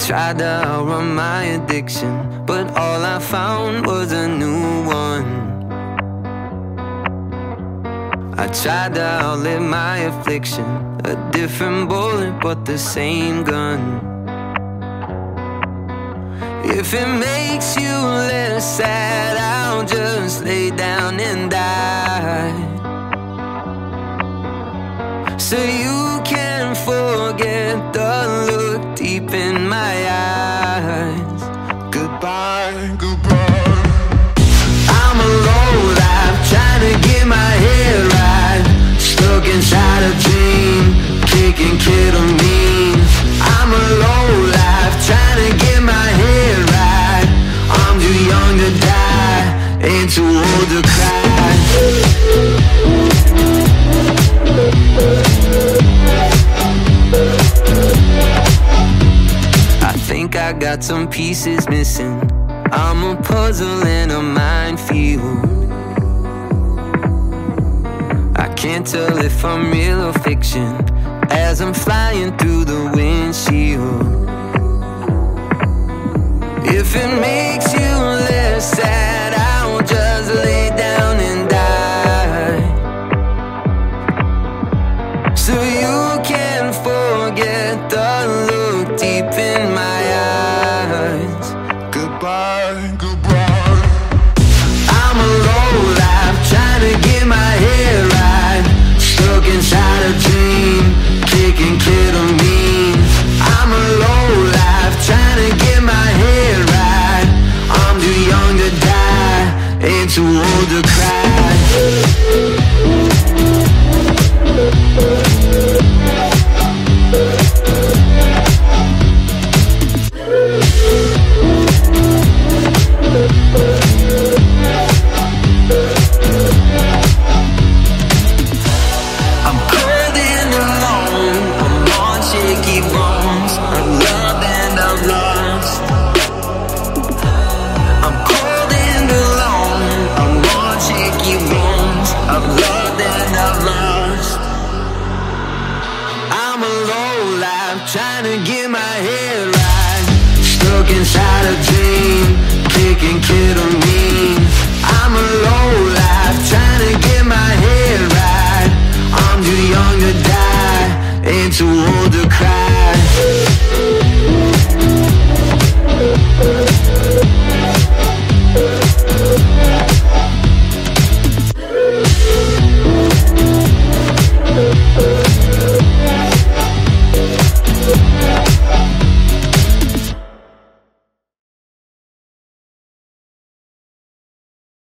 tried to outrun my addiction, but all I found was a new one. I tried to outlive my affliction, a different bullet but the same gun. If it makes you less sad, I'll just lay down and die, so you can forget the look deep in my eyes. Goodbye, goodbye. I'm a low life, trying to get my head right, stuck inside a dream, kicking ketamine. I'm a low life, trying to get my head right. I'm too young to die, ain't too old to cry. I think I got some pieces missing. I'm a puzzle in a minefield. I can't tell if I'm real or fiction as I'm flying through the windshield. If it makes you less sad, I'll just lay down and die, so you can forget the look deep in my eyes. Goodbye, goodbye. I'm a low life, trying to get my head right, stuck inside a dream, kicking ketamine. I'm a low life, trying to get my head right. I'm too young to die, ain't too old to cry. I'm cold and alone, I'm on shaky bones, I've loved and I've lost. I'm cold and alone, I'm on shaky bones, I've loved and I've lost. I'm a low life, trying to get